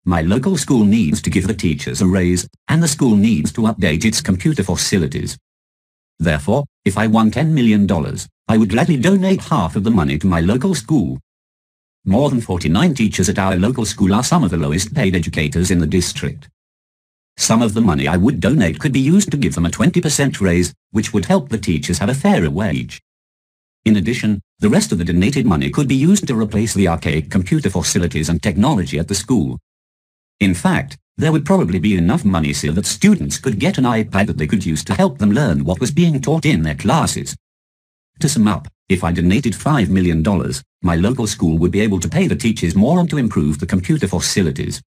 My local school needs to give the teachers a raise, and the school needs to update its computer facilities. Therefore, if I won $10 million, I would gladly donate half of the money to my local school. More than 49 teachers at our local school are some of the lowest paid educators in the district. Some of the money I would donate could be used to give them a 20% raise, which would help the teachers have a fairer wage. In addition, the rest of the donated money could be used to replace the archaic computer facilities and technology at the school. In fact, there would probably be enough money so that students could get an iPad that they could use to help them learn what was being taught in their classes. To sum up, if I donated $5 million, my local school would be able to pay the teachers more and to improve the computer facilities.